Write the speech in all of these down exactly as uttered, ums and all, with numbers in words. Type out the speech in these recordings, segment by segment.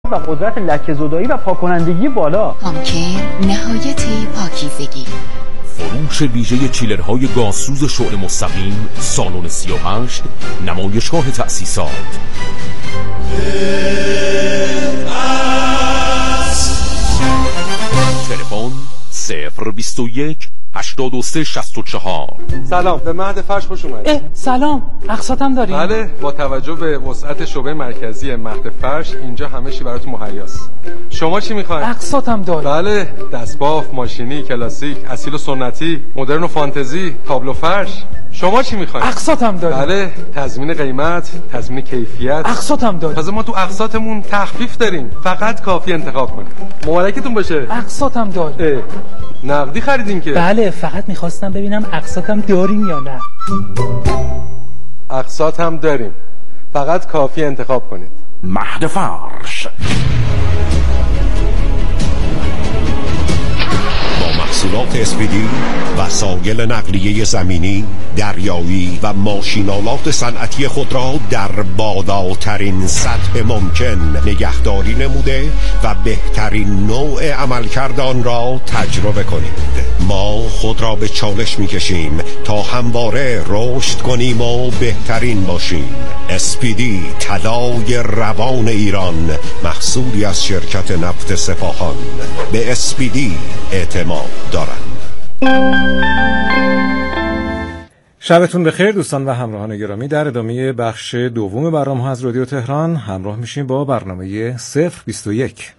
و قدرت لکه‌زدایی و پاک‌کنندگی بالا. هامکر نهایت پاکیزگی. فروش ویژه چیلرهای گازسوز شعله مستقیم سالن سی و هشت نمایشگاه تأسیسات. تلفن صفر بیست و یک هشتاد و سه شصت و چهار. سلام، به مهد فرش خوش اومدید. سلام، اقساطم داریم؟ بله، با توجه به وسعت شعبه مرکزی مهد فرش اینجا همه چی براتون مهیاست. شما چی میخواید؟ اقساطم داریم. بله، دستباف، ماشینی، کلاسیک، اصیل و سنتی، مدرن و فانتزی، تابلو فرش. شما چی میخواید؟ اقساطم داریم. بله، تضمین قیمت، تضمین کیفیت. اقساطم داریم. تازه ما تو اقساطمون تخفیف داریم. فقط کافی انتخاب کنید. مبارکتون باشه. اقساطم داریم. نقدی خریدین که؟ بله، فقط میخواستم ببینم اقساطم داریم یا نه. اقساط هم داریم، فقط کافی انتخاب کنید. مهد فرش با محصولات اسپیدی، وسایل نقلیه زمینی، دریایی و ماشینالات صنعتی خود را در بالاترین سطح ممکن نگهداری نموده و بهترین نوع عملکرد آن را تجربه کنید. ما خود را به چالش می‌کشیم تا همواره رشد کنیم و بهترین باشیم. اسپیدی، طلای روان ایران، محصولی از شرکت نفت سپاهان. به اسپیدی اعتماد دارند. شبتون بخیر دوستان و همراهان گرامی. در ادامه بخش دوم برنامه ها از رادیو تهران همراه میشیم با برنامه صفر بیست و یک.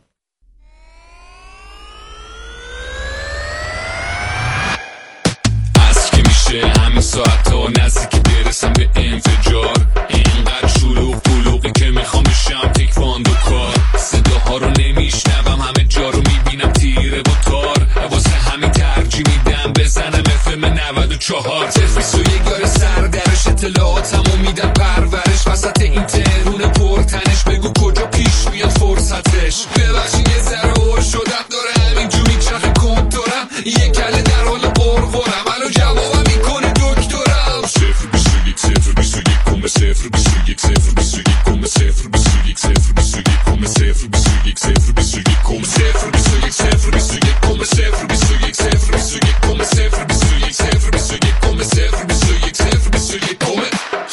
از که میشه همین ساعت ها نزدیک برسم به انفجار، اینقدر شلوغ بلوغی که میخوام بشم تکواندو کار. صداها رو نمیشنوم، همه جا رو میبینم تیره با تار، واسه همین ترجیح میدم بزنم اف ام نود و چهار. صفر بیست و یک داره سردرش، اطلاعاتمو میدم پرورش، وسط این تهرون پرتنش بگو کجا پیش میاد فرصتش. ببخشید یه ذره هور شدم، داره همینجور میچرخه کنتورم، یه کله در حال قرقرم، الو جوابم میکنه دکترم. صفر بیست و یک صفر بیست و یک کمه صفر بیست و یک صفر بیست و یک کمه صفر بیست و یک صفر بیست و یک کمه صفر بیست و یک صفر بیست و یک کمه صفر بیست و یک صفر بیست و یک کمه صفر بیست و یک صفر بیست و یک کمه صفر بیست و یک صفر بیست و یک کمه صفر بیست و یک صفر بیست و یک کمه.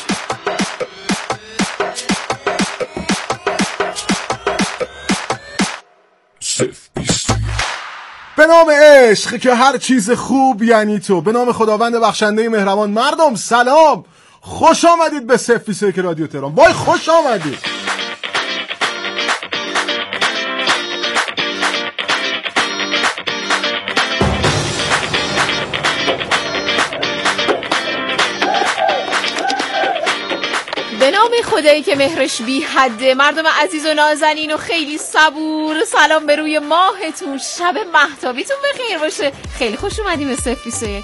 به نام عشق که هر چیز خوب یعنی تو، به نام خداوند بخشنده مهربان. مردم سلام، خوش آمدید به صفر بیست و یک رادیو تهران. وای خوش آمدید. به نام خدایی که مهرش بی حده. مردم عزیز و نازنین و خیلی صبور، سلام به روی ماهتون، شب مهتابیتون بخیر باشه. خیلی خوش اومدیم به صفر بیست و یک.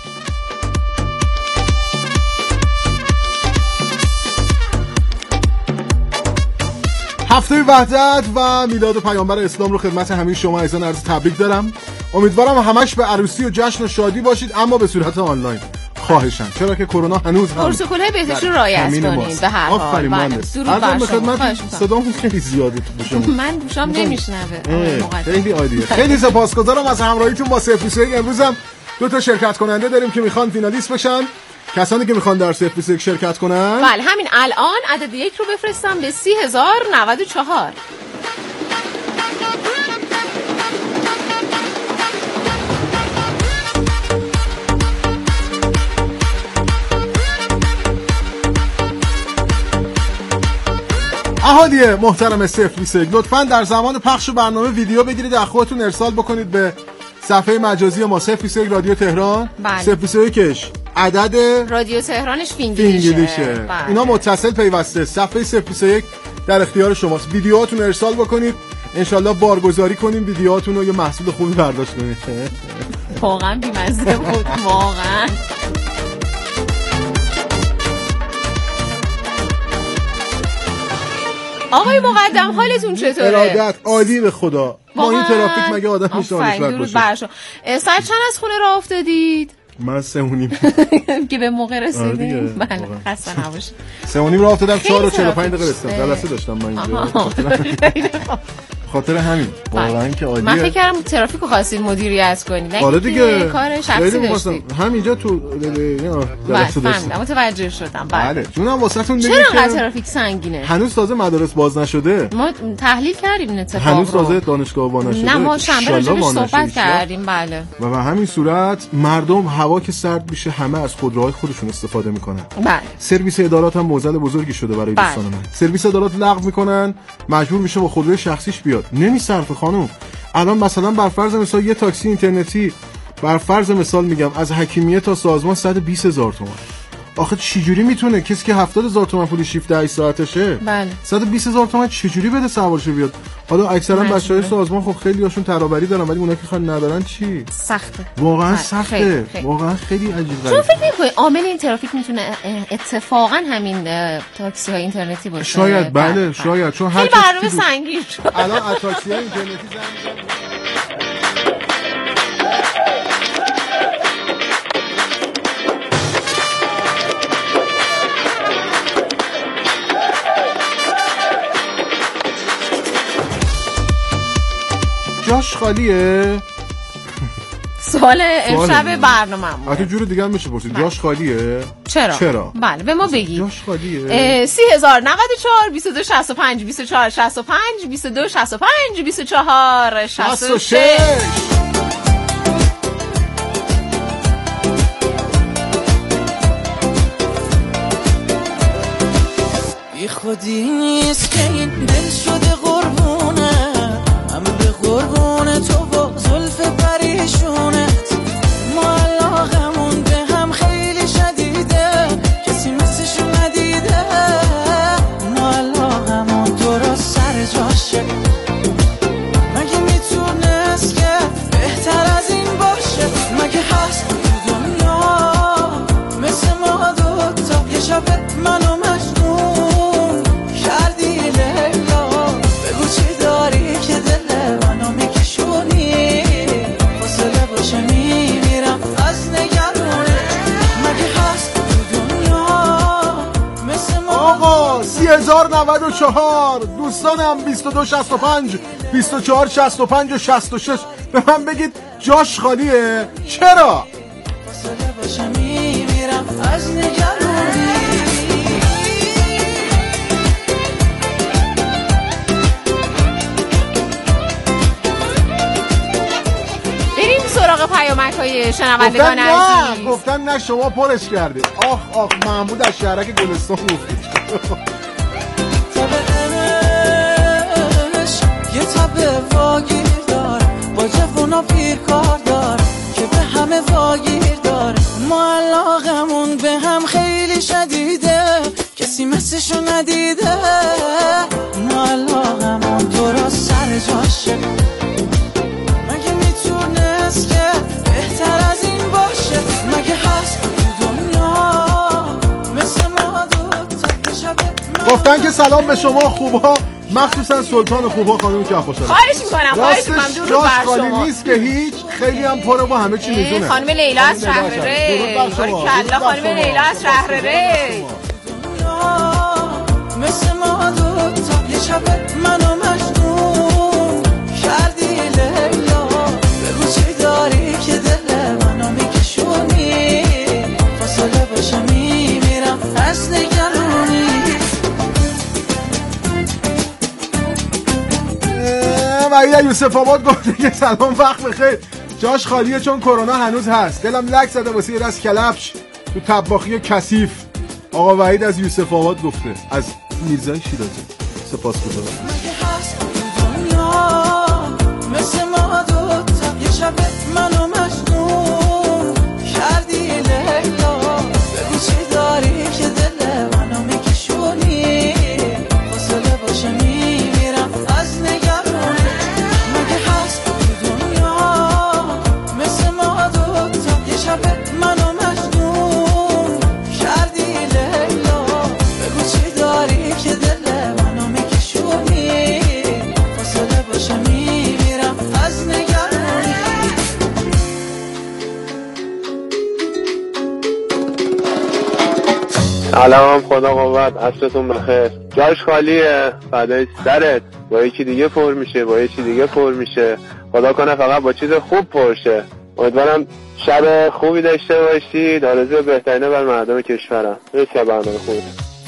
هفته وحدت و میلاد پیامبر اسلام رو خدمت همه شما عزیزان عرض تبریک دارم. امیدوارم همش به عروسی و جشن و شادی باشید، اما به صورت آنلاین خواهشن، چرا که کرونا هنوز هم پروتکل‌های بهداشتی رو رعایت کنید. به هر حال آفرین مهندس. الان به خدمت صدامون خیلی زیاده تو شما. من گوشام نمیشنوه. خیلی عالیه. خیلی سپاسگزارم از همراهیتون با صفر بیست و یک. امروز هم دو تا شرکت کننده داریم که میخوان فینالیست بشن. کسانی که میخوان در صفر بیست و یک شرکت کنن، بله همین الان عدد یک رو بفرستم به سی هزار و نود و چهار. اهالی محترم صفر بیست و یک، لطفاً در زمان پخش برنامه ویدیو بگیرید از خودتون ارسال بکنید به صفحه مجازی ما صفر بیست و یک رادیو تهران. بله. صفر بیست و یکش عدد رادیو تهرانش فینگلیشه. بله. اینا متصل پیوسته. صفحه صفر بیست و یک در اختیار شماست. ویدیوهاتون ارسال بکنید، انشالله بارگذاری کنیم ویدیوهاتون رو، یه محصول خوبی برداشت کنید. واقعا بی‌مزه بود واقعا. آقای مقدم حالتون چطوره؟ ارادت عالی به خدا. ما این ترافیک مگه آدم میشه آنشون باشه؟ ساعت چند از خونه راه افتادید؟ من سه و نیم که به موقع رسیدیم. بله خسته نباشید. سه و نیم راه افتادم، چهار و چهل و پنج دقیقه رسیدم. جلسه داشتم من اینجا. خاطر همین واقعا که عالیه. من فکر کردم ترافیکو خواستید مدیریت کنید. آره دیگه کار شخصی داشتید. همینجا تو فهمیدم متوجه شدم. بله جونم واسهتون چرا انقدر ترافیک سنگینه؟ هنوز تازه مدارس باز نشده. ما تحلیل کردیم این اتفاق. هنوز تازه دانشگاه باز نشده. نه ما شنبه راجعش صحبت کردیم. بله. و به همین صورت مردم هوا که سرد میشه همه از خودروهای خودشون استفاده میکنن. بله. سرویس ادارات هم موزل بزرگی شده برای دوستان من. سرویس ادارات لغو میکنن، مجبور میشه با خودروی شخصیش بیاد. نمیصرفه خانم. الان مثلا بر فرض مثال یه تاکسی اینترنتی بر فرض مثال میگم از حکیمیه تا سازمان صد و بیست هزار تومان. آخه چجوری میتونه کسی که هفتاد هزار تومان پول شیفت هشت ساعتشه بله صد و بیست هزار تومان چجوری بده سوارش بیاد؟ حالا اکثرا بچهای سازمان خب خیلی هاشون ترابری دارن ولی اونا که خان ندارن چی؟ سخته. واقعا سخته. خیلی خیلی. واقعا خیلی عجیب غریبه. شما فکر می‌کنید عامل این ترافیک میتونه اتفاقا همین تاکسی های اینترنتی باشه؟ شاید بله, بله. شاید چون هر برنامه سنگین شد. الان از تاکسی های اینترنتی زنگ جاش خالیه؟ سوال امشب برنامه‌مون. حتی جور دیگه هم میشه پرسید. جاش خالیه؟ چرا؟ چرا؟ بله به ما بگید. جاش خالیه؟ سی هزار و نود و چهار بیست و دو شصت و پنج بیست و چهار شصت و پنج بیست و دو شصت و پنج بیست و چهار شصت و شش. بی خودی نیست که این دل شده قربونه هم به قربونه تو با زلف پریشونت ما علاقمون به هم خیلی شدیده کسی مثلشو ندیده ما علاقمون درست سر جاشه مگه میتونست که بهتر از این باشه مگه هست تو دنیا مثل ما دوتا یه شب منو مجنون کردی لیلا بگو چی داری که دل منو میکشونی فاصله باشه میمیرم از نگرونه مگه هست تو دنیا مثل ما آقا سی هزار و نود و چهار دوستانم بیست و دو شصت و پنج بیست و چهار شصت و پنج و شصت و شش به من بگید جاش خالیه؟ چرا؟ فاصله باشه میمیرم از نگرونی سراغ پیامک‌های شنوندگان عزیز. نه گفتن نه شما پرش کردید. آخ آخ محمود از شهرک گلستان گفتید. یه تب واگیر دار با جوونا پیر کار دار که به همه واگیر دار ما علاقمون به هم خیلی شدیده کسی مثلشو ندیده ما علاقمون درست سر جاشه مگه میتونست که بهتر از این باشه مگه هست تو دنیا مثل ما دوتا شب گفتن که سلام به شما خوبا مخصوصا سلطان خوبا خانم کفاشان. خواهش میکنم خواهش میکنم درود بر شما. خالی نیست که هیچ خیلی هم پره با همه چی میزونه. خانم لیلا از شهر ری کلا خانم لیلا از شهر ری مثل ما دوتا یه شب منو مجنون کردی لیلا بگو چی داری که دل منو میکشونی فاصله باشه میمیرم از نگرونی وحید یوسف آباد گفته که سلام وقت بخیر جاش خالیه چون کرونا هنوز هست دلم لک زده واسه یه دست کلبش تو طباخی کثیف. آقا وحید از یوسف آباد گفته از میرزای شیرازی سپاسگزارم. مثل ما دوتا یه شب منو مجنون کردی لیلا بگو چی داری که دل منو میکشونی فاصله باشه میمیرم از نگرونی مگه هست تو دنیا مثل ما دوتا یه شب منو مجنون کردی لیلا بگو چی داری که دل منو میکشونی فاصله باشه میمیرم از نگرونی. سلام خدا قوت عصرتون بخیر جاش خالیه فدای سرت با یکی دیگه پر میشه، با یکی دیگه پر میشه. خدا کنه فقط با چیز خوب پر شه. امیدوارم شب خوبی داشته باشید. آرزوی بهترینه بر مردم کشورم. مرسی برنامه خوب.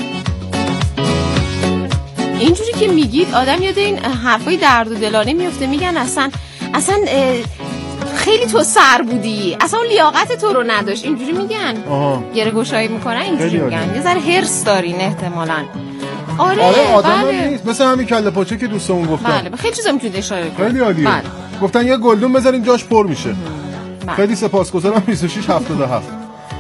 اینجوری که میگید آدم یاد این حرفای درد و دلانه میفته. میگن اصلا اصلا خیلی تو سر بودی، اصلا اون لیاقت تو رو نداشت. اینجوری میگن. گره گشایی میکنن اینجوری میگن. یه ذره هرس دارین احتمالاً. آره, آره آدم بله. نیست مثل همین کله پاچه که دوستمون گفتن. بله خیلی چیزا میتونید اشاره کنید. خیلی عالیه. بله. گفتن یه گلدون بذارین جاش پر میشه. بله. خیلی سپاسگزارم. بیست و شش هفتاد و هفت.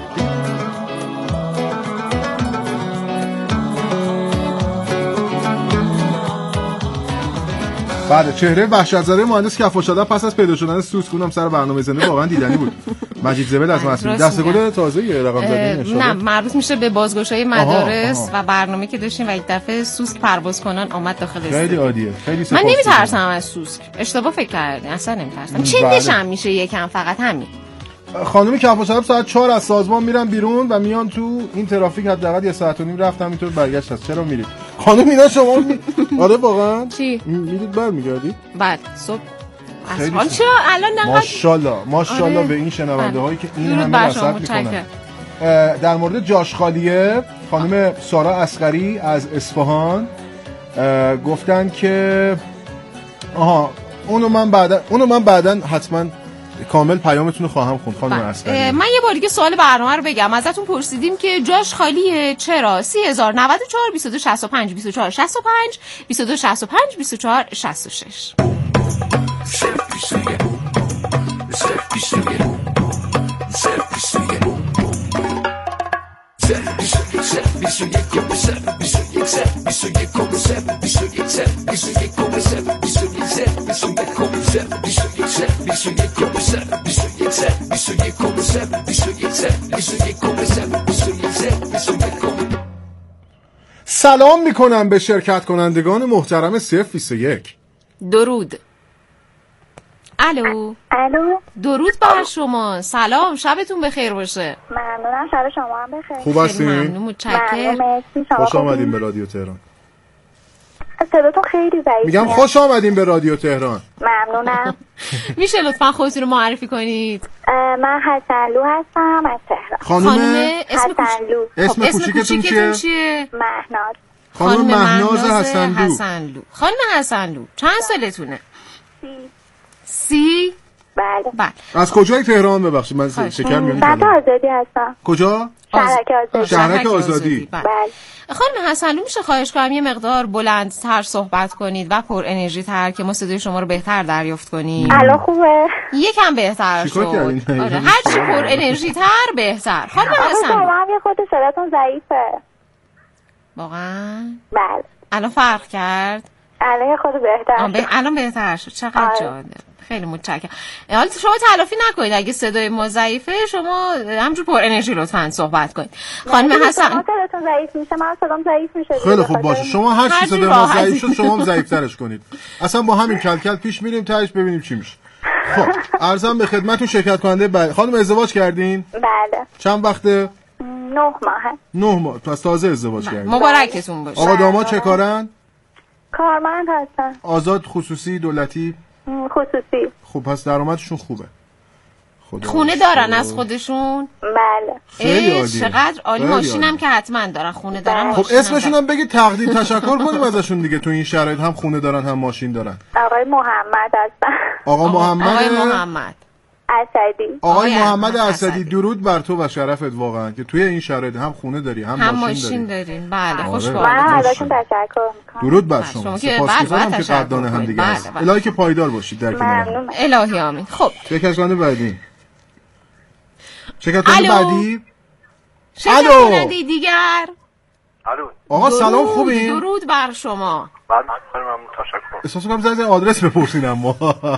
بعد چهره وحشت زده مهندس کفاشاده پس از پیدا شدن سوس کنم سر برنامه زنده واقعا دیدنی بود. مجید زبل از مسئول دسته گل تازه یه رقم زدین. نه مربوط میشه به بازگشایی مدارس آها، آها. و برنامه که داشتیم و یک دفعه سوسک پرواز کنان آمد داخل استودیو. خیلی عالیه. خیلی من نمیترسم از سوسک. اشتباه فکر کردین. اصلا نمیترسم. چندش هم میشه یکم فقط همین. خانم کفاشاده ساعت چهار از سازمان میرن بیرون و میان تو این ترافیک حداقل یه ساعت و نیم رفتم اینطور برگشت هست. چرا میرید؟ خانم اینا شما می... آره واقعا چی؟ میرید برمیگردید؟ بعد صبح حال چرا الان نقد ماشاءالله ماشاءالله آره. به این شنونده هایی که این همه رصد میکنن. در مورد جاش خالیه خانم سارا اصغری از اصفهان گفتن که آها اونو من بعدا اونو من بعدا حتما کامل پیامتون رو خواهم خوند خانم اصغری. من یه بار دیگه سوال برنامه رو بگم. ازتون پرسیدیم که جاش خالیه چرا؟ سه هزار و نود و چهار بیست و دو شصت و پنج بیست و چهار شصت و پنج بیست و دو شصت و پنج بیست و چهار شصت و شش. سلام میکنم به شرکت کنندگان محترم صفر بیست و یک. درود. الو الو درود بر شما. سلام شبتون بخیر باشه. ممنونم شب شما هم بخیر. خوب هستین؟ ممنون متشکرم. خوش آمدین به رادیو تهران. صداتون خیلی ضعیفه. میگم خوش آمدین به رادیو تهران. ممنونم. میشه لطفا خودتون رو معرفی کنید؟ من حسنلو هستم از تهران. خانم اسم حسنلو. اسم کوچیکتون چیه؟ مهناز. خانم مهناز حسنلو. حسنلو. خانم حسنلو چند سالتونه؟ سی. سی؟ بله. بله. از کجای تهران ببخشید من شکر میونی بعد آزادی هستم. کجا؟ شهرک آزادی. شهرک آزادی. بله. خانم حسنلو میشه خواهش کنم یه مقدار بلندتر صحبت کنید و پر انرژی تر که ما صدای شما رو بهتر دریافت کنیم؟ الان خوبه؟ یکم بهتر شد. آره هر چی پر انرژی تر بهتر. خانم حسنلو شما هم یه خود صداتون ضعیفه. واقعا؟ بله. الان فرق کرد؟ الان خود بهتر شد. الان بهتر شد. چقدر جالب. خیلی متشکرم. حالا شما تلافی نکنید اگه صدای ما ضعیفه شما همونجور پر انرژی لطفاً صحبت کنید. خانم حسن شما صداتون ضعیف میشه من صدام ضعیف میشه. خیلی خوب باشه. شما هر چی صدای ما ضعیف شد شما هم ضعیف‌ترش کنید. اصلا با همین کل کل پیش میریم تاش ببینیم چی میشه. خب عرضم به خدمتتون شرکت کننده بعد. خانم ازدواج کردین؟ بله. چند وقته؟ نه ماه. نه ماه. پس تازه ازدواج کردین. مبارکتون باشه. آقا داماد چه کارن؟ کارمند هستن. آزاد خصوصی دولتی؟ خصوصی. خب پس درآمدشون خوبه. خونه دارن از خودشون؟ بله. خیلی عالی. چقدر عالی. ماشینم که حتما دارن خونه دارن. خب اسمشون هم بگید تقدیم تشکر کنیم ازشون دیگه. تو این شرایط هم خونه دارن هم ماشین دارن. آقای محمد هستن. آقا محمد آقای محمد اسدی. آقای محمد اسدی درود بر تو و شرفت واقعا که توی این شرایط هم خونه داری هم, هم ماشین داری. دارین. بله خوشحال. من ازشون تشکر میکنم. درود بر شما. سپاسگزارم که قدردان هم دیگه هست. الهی که پایدار باشید در کنار. الهی آمین. خب شرکت کننده بعدی. شرکت کننده بعدی. شرکت کننده دیگر. الو. آقا سلام خوبین؟ درود بر شما. بعد خیلی ممنون تشکر. احساس می‌کنم زنگ آدرس بپرسین اما.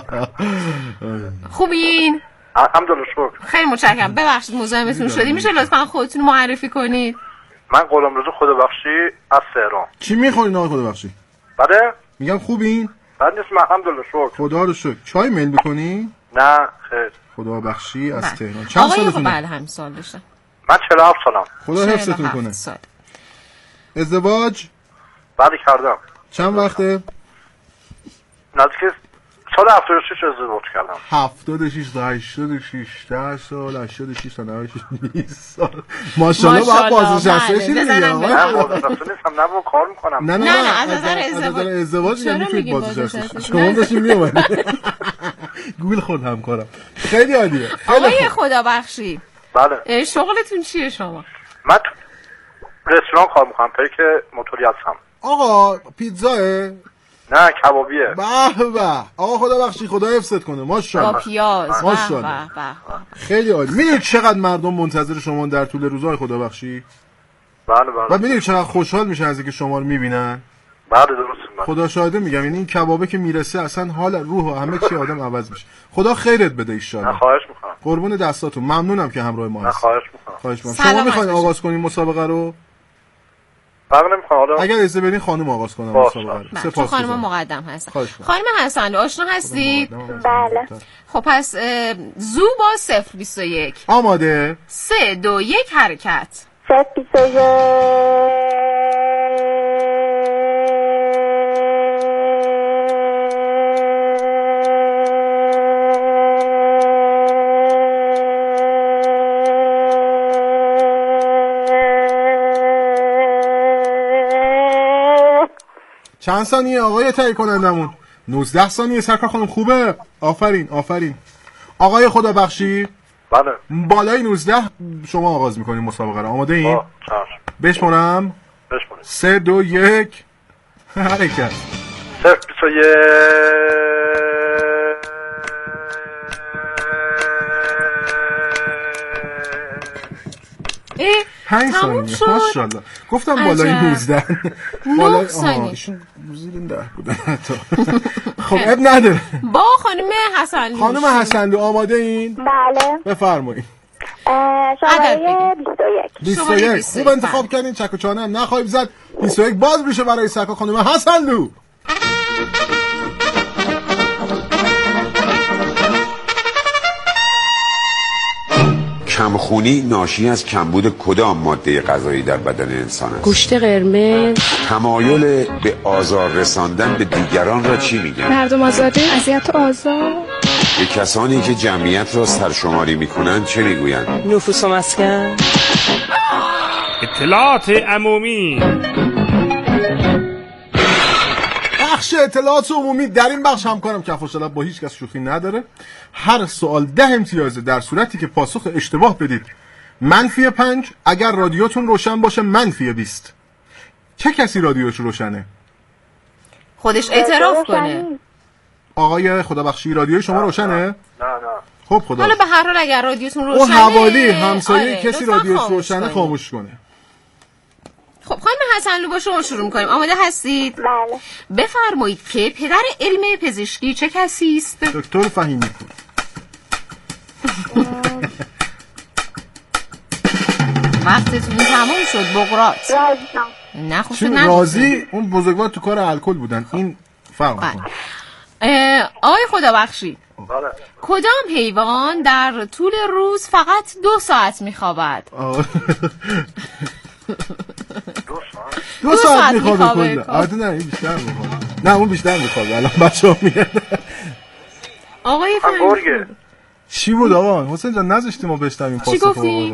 خوبین؟ الحمدلله شکر. خیلی متشکرم. ببخشید مزاحمتون شدیم. میشه لطفاً خودتون معرفی کنید؟ من غلامرضا خدابخشی از تهران. چی می‌خورین آقای خدابخشی؟ بله؟ میگم خوبین؟ بعد نیست الحمدلله شکر. خدا رو شکر. چای میل می‌کنی؟ نه خیر. خدابخشی از تهران. چند سالتونه؟ بله همین سال داشتم. من چهل و هفت سالم. خدا حفظتون کنه. ازدواج؟ بعد کردم. چند وقته؟ نزدیک سال هفتاد و شش ازدواج کردم. هفتاد و شش تا هشتاد و شش ده سال، هشتاد و شش تا نود و شش بیست سال. ماشاءالله باید بازنشسته شید دیگه. نه بازنشسته نیستم، نه با کار میکنم. نه نه نه از نظر ازدواج ازدواج یعنی میتونید بازنشسته شید. شما داشتین میومدید. گول خود همکارم. خیلی عالیه. آقای خدابخشی بله. شغلتون چیه شما؟ من تو رستوران کار میکنم، پیک موتوری هستم. آقا پیتزاه؟ نه کبابیه. به به. آقا خدا بخشی، خدا حفظت کنه. ماشاءالله. با پیاز. ماشاءالله. خیلی عالی. میدونید چقدر مردم منتظر شما در طول روزهای خدا بخشی؟ بله بله. و میدونید چقدر خوشحال میشن از اینکه شما رو میبینن؟ بله درست. خدا شاهده میگم، یعنی این کبابه که میرسه اصلا حال روح و همه چی آدم عوض میشه. خدا خیرت بده ان شاءالله. خواهش میکنم. قربون دستاتون. ممنونم که همراه ما هستید. خواهش میکنم. خواهش میکنم. شما میخواین آغاز کنین مسابقه رو؟ بله نمیخوام. حالا اگر اجازه بدین خانم آغاز کنم مسابقه رو. سپاس. خانم مقدم هستن. خانم حسن آشنا هستید؟ بله. خب پس زو با صفر بیست و یک. آماده. سه دو یک حرکت. صفر بیست و یک. چند ثانیه آقای تهیه کنندمون؟ نوزده ثانیه. سرکار خانم خوبه. آفرین آفرین. آقای خدا بخشی بله. بالای نوزده شما آغاز میکنیم مسابقه رو. آماده این؟ بشمارم. بشمارم. سه دو یک حرکت. صفر بیست و یک. پنج ثانیه. ماشاءالله. گفتم بالای نوزده. بالای آها ایشون زیر ده بودن حتی. خب اب نداره. با خانم حسنلو. خانم حسنلو آماده این؟ بله. بفرمایید. شماره بیست و یک. بیست و یک. خوب انتخاب کردین. چک و چانه هم نخواهیم زد. بیست و یک باز میشه برای سرکار خانم حسنلو. کمخونی ناشی از کمبود کدام ماده غذایی در بدن انسان است؟ گوشت قرمز. تمایل به آزار رساندن به دیگران را چی میگن؟ مردم آزاده، اذیت و آزار. به کسانی که جمعیت را سرشماری میکنند چه میگویند؟ نفوس و مسکن. اطلاعات عمومی. بخش اطلاعات عمومی. در این بخش همکارم کفاشلب با هیچ کس شوخی نداره. هر سوال ده امتیازه در صورتی که پاسخ اشتباه بدید منفی پنج، اگر رادیوتون روشن باشه منفی بیست. چه کسی رادیوش روشنه؟ خودش اعتراف کنه. آقای خدابخشی رادیوی شما روشنه؟ نه نه. خب خدا. حالا به هر حال اگر رادیوتون روشنه اون حوالی همسایه آره. کسی رادیوش روشنه خاموش کنه. خب خانم حسنلو با شما شروع می‌کنیم. آماده هستید؟ بله. بفرمایید که پدر علم پزشکی چه کسی است؟ دکتر فهیمی پور. وقتتون تموم شد. بقراط. رازی. نه خوب چون رازی اون بزرگوار تو کار الکل بودن. این فرق می‌کنه. آقای خدابخشی. بله. کدام حیوان در طول روز فقط دو ساعت میخوابد؟ دو ساعت میخوابه کلا. البته نه این بیشتر میخوابه. نه اون بیشتر میخوابه. الان بچه‌ها میاد. آقای همبرگر. چی بود آقا؟ حسین جان نذاشتی ما بشنویم پاسخ. چی گفتی؟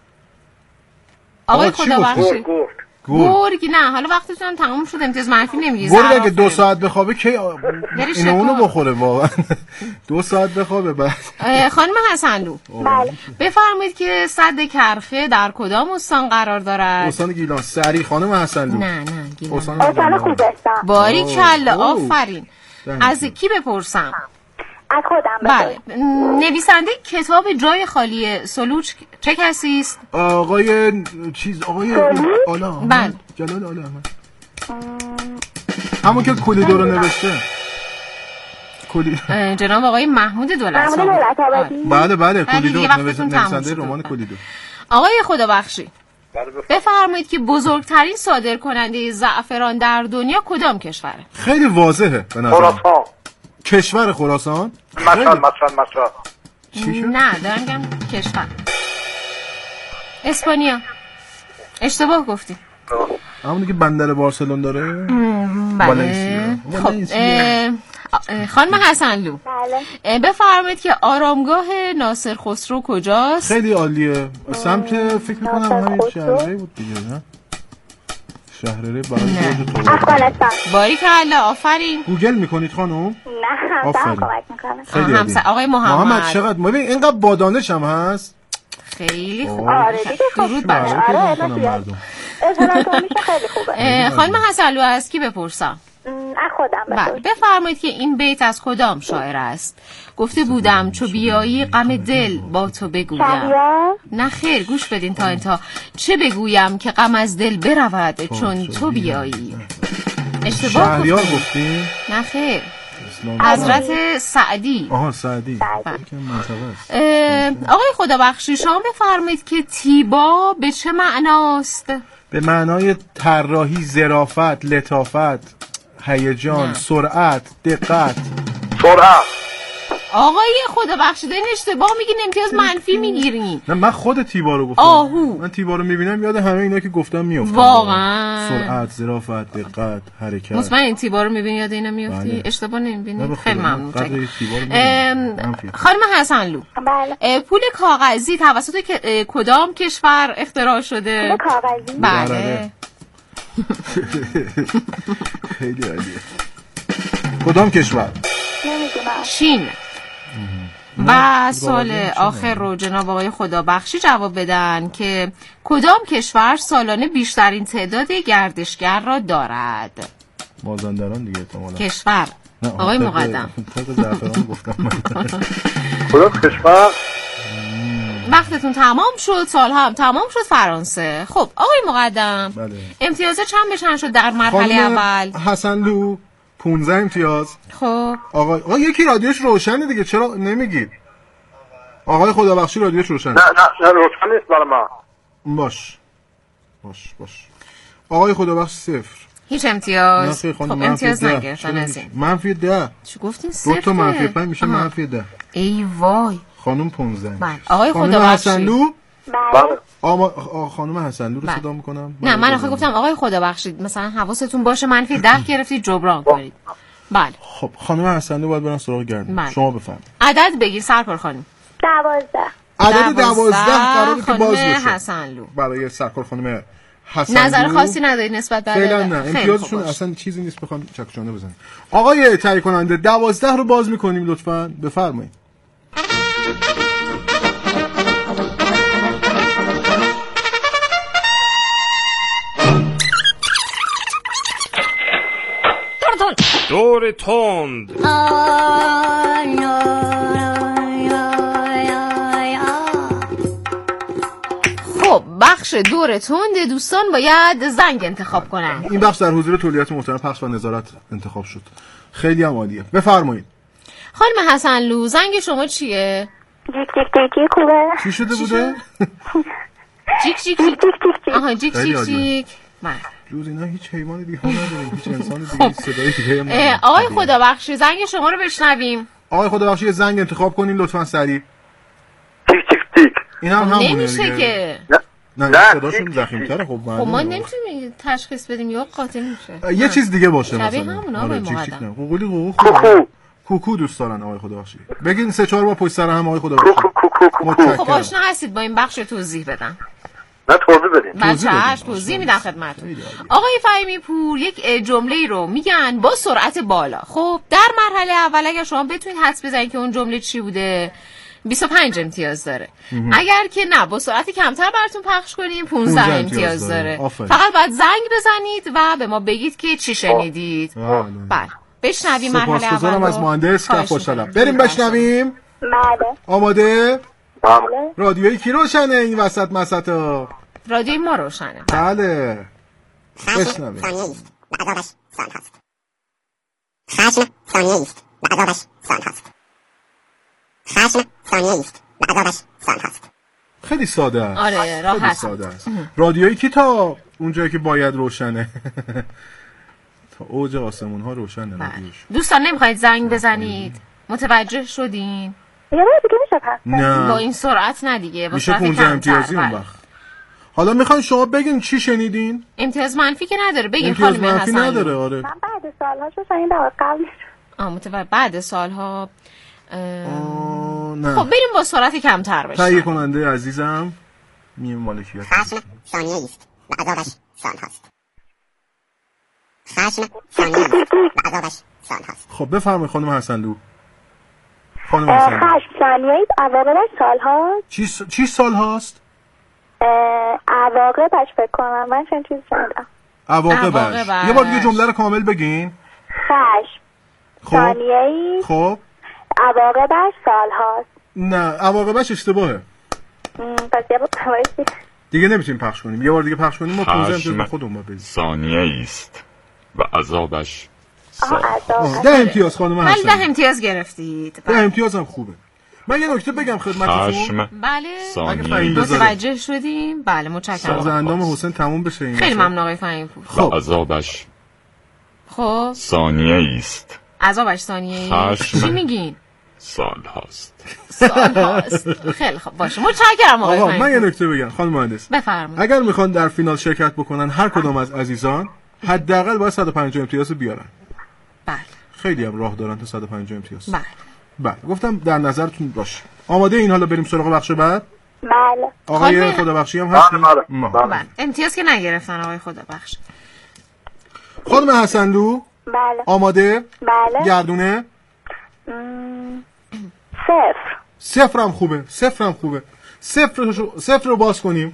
آقای خدابخشی. گرگ. نه حالا وقتتون تموم شد. امتیاز منفی نمیگیری. گرگ اگه دو ساعت بخوابه کی اینو اونو بخوره واقعا. دو ساعت بخوابه بعد. خانم حسنلو. بله. بفرمایید که سد کرخه در کدام استان قرار دارد؟ استان گیلان. سری خانم حسنلو. نه نه گیلان. استان خوزستان. باریکلا آفرین. از کی بپرسم؟ از خودم. بله. نویسنده کتاب جای خالی سلوچ چه کسی است؟ آقای چیز آقای آلا. بله. جلال آلا احمد. همون که کولیدو رو نوشته. کولی. جناب آقای محمود دولت‌آبادی. بله بله کولیدو نویسنده رمان کولیدو. آقای خدابخشی. بفرمایید که بزرگترین صادرکننده زعفران در دنیا کدام کشوره؟ خیلی واضحه به نظر. خراسان. کشور خراسان؟ مشهد مشهد مشهد. نه دارم میگم کشور. اسپانیا. اشتباه گفتی. همونی که بندر بارسلون داره؟ بله. خب خانم حسنلو بله. بفرمایید که آرامگاه ناصر خسرو کجاست؟ خیلی عالیه. سمت فکر میکنم همین شهرهای بود دیگه، نه؟ شهرهای برای برج افغانستان. باریکلا، آفرین. گوگل میکنید خانم؟ نه همسرم کمک میکنه. خیلی همسر آقای محمد. محمد چقدر ببین اینقدر با دانش هم هست. خیلی خوب. آره دیگه درود بر آره مردم. اظهاراتون میشه خیلی خوبه. خانم حسنلو از کی بپرسم؟ از خودم بله. بفرمایید که این بیت از کدام شاعر است؟ گفته بودم چو بیایی غم دل با تو بگویم. نه خیر، گوش بدین تا انتها. چه بگویم که غم از دل برود چون تو بیایی. اشتباه شهریار گفتین؟ نه خیر، حضرت سعدی. آها سعدی. آقای خدا بخشی شما بفرمایید که تیبا به چه معناست؟ به معنای طراحی، ظرافت، لطافت، هیجان، سرعت، دقت. سرعت. آقای خدا بخشیده این اشتباه میگین، امتیاز منفی میگیرین. نه من خود تیبا رو گفتم. آهو. من تیبا رو میبینم یاد همه اینا که گفتم میافتم. واقعا. سرعت، ظرافت، دقت، حرکت. مطمئن تیبا رو میبینی یاد اینا میافتی؟ بله. اشتباه نمیبینی؟ خیلی ممنون. ام... خانم حسنلو. بله. پول کاغذی توسط کدام کشور اختراع شده؟ پول کاغذی؟ بله. خیلی عالیه. کدام کشور؟ نمیدونم. چین. و سال آخر رو جناب آقای خدابخشی جواب بدن که کدام کشور سالانه بیشترین تعداد گردشگر را دارد؟ مازندران دیگه احتمالاً. کشور. آقای مقدم. کدام کشور؟ وقتتون تمام شد، سال هم تمام شد. فرانسه. خب آقای مقدم، بله. امتیاز چند به چند شد در مرحله اول؟ حسنلو پانزده امتیاز. خب آقا آقا یکی رادیوش روشنه دیگه، چرا نمیگید؟ آقای خدابخشی رادیوش روشنه. نه نه روشن نیست برای من. باش باش باش آقای خدابخش صفر. هیچ امتیاز. خب امتیاز نگرفتن از این. منفی ده. چی گفتین؟ صفر. دو تا منفی پنج میشه منفی ده. ای وای. خانم پانزده. بله. آقای خدابخشی. حسنلو. بله. آما خانم حسنلو رو صدا میکنم. نه من آخه گفتم آقای خدابخشی مثلا حواستون باشه منفی ده گرفتید جبران کنید. بله. خب خانم حسنلو باید برن سراغ گردن. شما بفرمایید. عدد بگیر سرکار خانم. دوازده. عدد دوازده قراره که باز بشه. خانم حسنلو. برای سرکار خانم حسنلو. نظر خاصی ندارید نسبت به فعلا نه. امتیازشون اصلا چیزی نیست بخوام چکشانه بزنیم. آقای تهیه کننده دوازده رو باز میکنیم لطفاً. بفرمایید. دور تند. خب بخش دور تند دوستان باید زنگ انتخاب کنن. این بخش در حضور تولیت محترم پخش و نظارت انتخاب شد. خیلی هم عالیه. بفرمایید. خانم حسنلو زنگ شما چیه؟ جیک جیک جیک خوبه. چی شده بوده؟ جیک جیک جیک. آها جیک جیک جیک. من جز اینا هیچ حیوان دیگه نداریم، هیچ انسان دیگه صدای دیگه هم نداریم. آقای خدابخشی زنگ شما رو بشنویم. آقای خدابخشی یه زنگ انتخاب کنین لطفاً سریع. تیک تیک تیک. این هم همونه نمیشه دیگه. که نه نه صداشون ضخیم‌تره. خب خب ما نمیتونیم تشخیص بدیم یا قاطی میشه. یه چیز دیگه باشه مثلا. شبیه همون آقای مقدم. قوقلی قوقو. کوکو. کوکو دوست دارن آقای خدابخشی. بگین سه چهار بار پشت سر هم آقای خدابخشی. خب آشنا هستید با این بخش توضیح بدم. نه توضیح بدین. بچه‌اش توضیح میدم خدمتتون. آقای فهیمی پور یک جمله رو میگن با سرعت بالا. خب در مرحله اول اگر شما بتونید حدس بزنید که اون جمله چی بوده بیست و پنج امتیاز داره. اگر که نه با سرعت کمتر براتون پخش کنیم پانزده امتیاز داره. فقط باید زنگ بزنید و به ما بگید که چی شنیدید. بله بشنویم مرحله اول. سپاسگزارم از مهندس که خوشحالم. بریم بشنویم. بله. آماده؟ بله. رادیوی کی روشنه این وسط مسطا؟ رادیوی ما روشنه. بله. بشنویم. عذابش سال هست. خشم ثانیه است و عذابش سال هست. خشم ثانیه است و عذابش سال هست. خیلی ساده است. آره راحت ساده است. رادیویی کی تا اونجایی که باید روشنه؟ تا اوج آسمون ها روشنه رادیوش. دوستان نمیخواید زنگ بزنید؟ متوجه شدین؟ یه بار دیگه میشه پس؟ نه. با این سرعت نه دیگه. با میشه پانزده امتیازی اون وقت. حالا میخواین شما بگین چی شنیدین؟ امتیاز منفی که نداره. بگین امتیاز خانم منفی حسنلو. نداره. آره. من بعد سالها شو شنیدم قبل. آه متوجه. بعد سالها نه. خب بریم با سرعت کمتر بشه. تهیه کننده عزیزم میم مالکیت خشم ثانیه است و عذابش سال هاست. خشم ثانیه است و عذابش سال هاست. خب بفرمایید خانم حسنلو. خانم حسنلو خشم ثانیه است عواقبش سال هاست. چی س... چی سال هاست؟ عواقبش فکر کنم من چند چیز شنیدم. عواقبش. یه بار دیگه جمله رو کامل بگین. خشم ثانیه است خب عواقبش سال هاست. نه عواقبش اشتباهه. پس یه بار دیگه نمیتونیم پخش کنیم. یه بار دیگه پخش کنیم ما پونزده امتیاز به خودمون بدیم. ثانیه است و عذابش سال. ده امتیاز خانم حسن. ولی ده امتیاز گرفتید. ده امتیاز هم خوبه. من یه نکته بگم خدمتتون. بله متوجه شدیم. بله متشکرم. سازندام حسین تموم بشه این. خیلی ممنون آقای فهیم پور. خب عذابش خب ثانیه است. عذابش ثانیه است. چی میگین؟ سال هاست. سال هاست. خیلی خب باشه متشکرم آقای فهیم. من یه نکته بگم خانم مهندس. بفرمایید. اگر میخوان در فینال شرکت بکنن هر کدام از عزیزان حداقل باید صد و پنجاه امتیاز بیارن. بله. خیلی هم راه دارن تا صد و پنجاه امتیاز. بله. بله گفتم در نظرتون باشه. آماده این حالا بریم سراغ بخش بعد؟ بله. آقای خدابخشی هم هستین؟ بله. امتیاز که نگرفتن آقای خدابخش. خانم حسنلو بله. آماده؟ بله. گردونه؟ صفر. صفر هم خوبه. صفر هم خوبه. صفر رو صفر رو باز کنیم.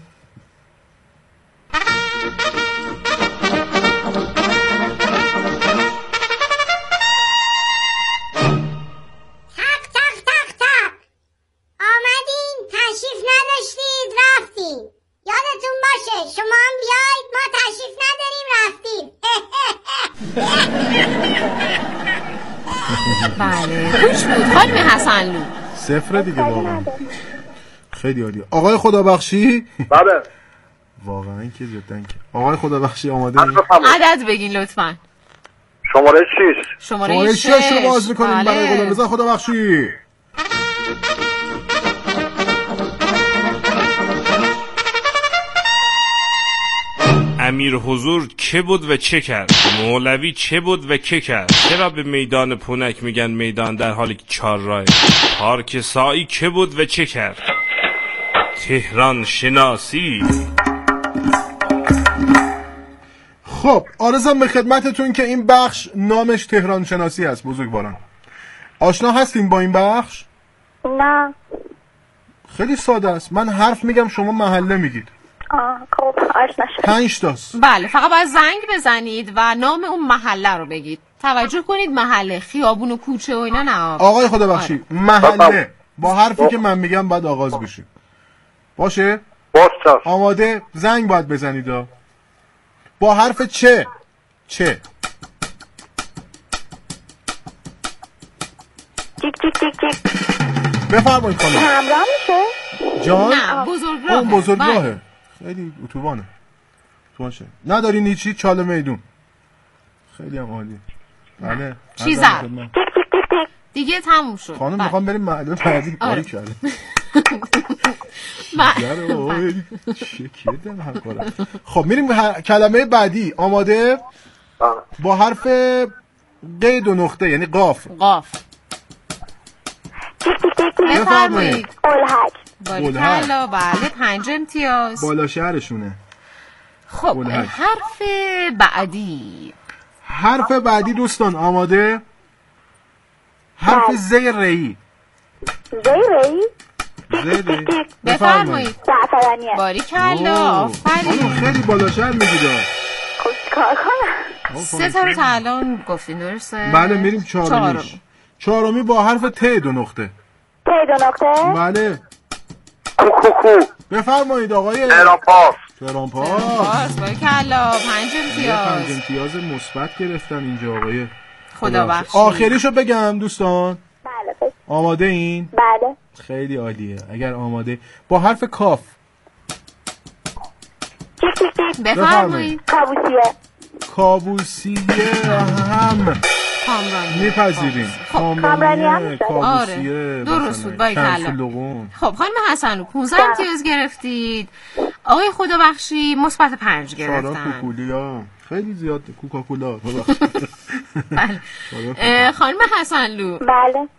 یادتون باشه شما هم بیاید ما تشریف نداریم رفتیم. بله خوش بود خانم حسنلو. صفر دیگه واقعا خیلی عالیه. آقای خدابخشی بله واقعا که جدا که آقای خدابخشی آماده این؟ عدد بگین لطفا. شماره شش. شماره شش رو باز میکنیم برای غلامرضا خدابخشی. امیر حضور که بود و چه کرد؟ مولوی چه بود و که کرد؟ چرا به میدان پونک میگن میدان در حالی که چهار راه؟ پارک سایی که بود و چه کرد؟ تهران شناسی. خب آرزم به خدمتتون که این بخش نامش تهران شناسی است. بزرگواران آشنا هستیم با این بخش؟ نه. خیلی ساده است. من حرف میگم شما محله میگید. آه خب آشنا شد. پنج تاست. بله فقط باید زنگ بزنید و نام اون محله رو بگید. توجه کنید محله خیابون و کوچه و اینا نه. آقای خدابخشی آره. محله با حرفی که من میگم باید آغاز بشه. باشه؟ باشه. آماده؟ زنگ باید بزنید ها. با حرف چه؟ چه؟ چیک چیک چیک چیک. بفرمایید خانم. همراه میشه؟ جان؟ نه بزرگراه. اون بزرگراهه. خیلی اتوبانه. اتوبانشه. ندارین هیچی چاله میدون. خیلی هم عالی. بله. چی زد؟ دیگه تموم شد. خانم میخوام بریم محله بعدی کاری کرده. خب میریم کلمه بعدی. آماده؟ با حرف قید و نقطه یعنی قاف. قاف. بفرمایید. الحج. باریکلا. بله پنج امتیاز. بالا شهرشونه. خب حرف بعدی. حرف بعدی دوستان آماده؟ حرف زی ری. زی ری؟ زی بفرمایید. زعفرانیه. باریکلا. آفرین. خیلی بالا شهر میگید. خوش کار کنم. سه تا رو تا الان گفتین درسته؟ بله میریم چهارمیش. چهارمی با حرف ت دو نقطه. ت دو نقطه؟ بله. کوکوکو. بفرمایید آقای تهران پاس. تهران پاس. باریکلا. پنج امتیاز. پنج امتیاز مثبت گرفتن اینجا آقای خدا بخشید. آخریشو بگم دوستان. بله. آماده این؟ بله. خیلی عالیه. اگر آماده با حرف کاف. بفرمایید. کابوسیه. کابوسیه هم کامرانی میپذیریم. کامرانی هم آره درست بود. باریکلا. خب خانم حسنلو پانزده امتیاز گرفتید. آقای خدابخشی مثبت پنج گرفتن. سارا کوکولیا خیلی زیاد کوکاکولا بله. خانم حسنلو، بله